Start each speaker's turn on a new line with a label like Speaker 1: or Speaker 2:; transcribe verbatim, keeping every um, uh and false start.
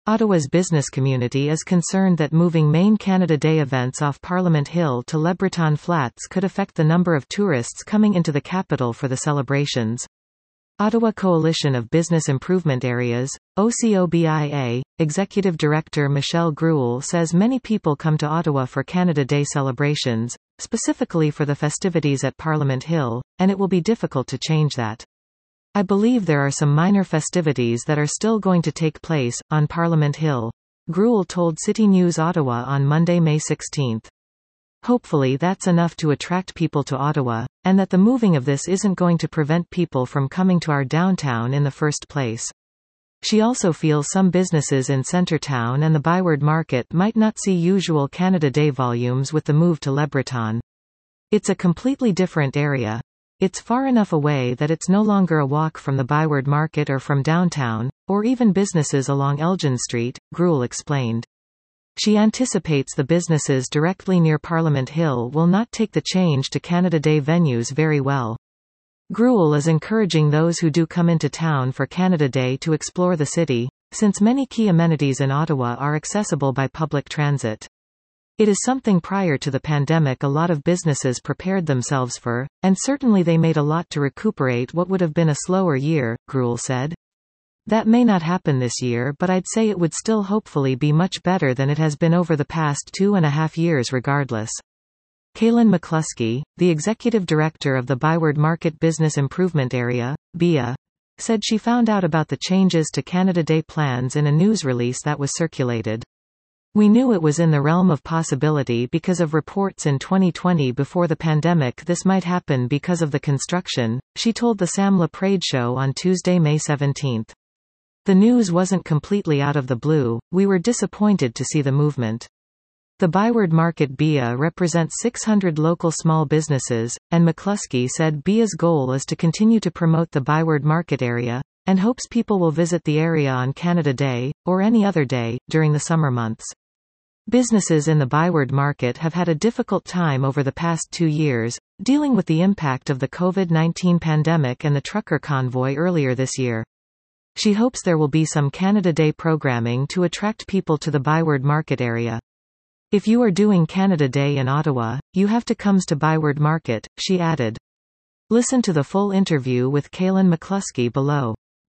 Speaker 1: Ottawa's business community is concerned that moving main Canada Day events off Parliament Hill to Le Breton Flats could affect the number of tourists coming into the capital for the celebrations. Ottawa Coalition of Business Improvement Areas, O C O B I A, Executive Director Michelle Gruel says many people come to Ottawa for Canada Day celebrations, specifically for the festivities at Parliament Hill, and it will be difficult to change that. I believe there are some minor festivities that are still going to take place, on Parliament Hill. Gruel told City News Ottawa on Monday, May sixteenth. Hopefully that's enough to attract people to Ottawa, and that the moving of this isn't going to prevent people from coming to our downtown in the first place. She also feels some businesses in Centretown and the Byward Market might not see usual Canada Day volumes with the move to Le Breton. It's a completely different area. It's far enough away that it's no longer a walk from the Byward Market or from downtown, or even businesses along Elgin Street, Gruel explained. She anticipates the businesses directly near Parliament Hill will not take the change to Canada Day venues very well. Gruel is encouraging those who do come into town for Canada Day to explore the city, since many key amenities in Ottawa are accessible by public transit. It is something prior to the pandemic a lot of businesses prepared themselves for, and certainly they made a lot to recuperate what would have been a slower year, Gruel said. That may not happen this year, but I'd say it would still hopefully be much better than it has been over the past two and a half years regardless. Kaylin McCluskey, the executive director of the Byward Market Business Improvement Area, B I A, said she found out about the changes to Canada Day plans in a news release that was circulated. We knew it was in the realm of possibility because of reports in twenty twenty before the pandemic this might happen because of the construction, she told the Sam LaPrade Show on Tuesday, May seventeenth. The news wasn't completely out of the blue, we were disappointed to see the movement. The Byward Market B I A represents six hundred local small businesses, and McCluskey said B I A's goal is to continue to promote the Byward Market area, and hopes people will visit the area on Canada Day, or any other day, during the summer months. Businesses in the Byward Market have had a difficult time over the past two years, dealing with the impact of the COVID nineteen pandemic and the trucker convoy earlier this year. She hopes there will be some Canada Day programming to attract people to the Byward Market area. If you are doing Canada Day in Ottawa, you have to come to Byward Market, she added. Listen to the full interview with Kaylin McCluskey below.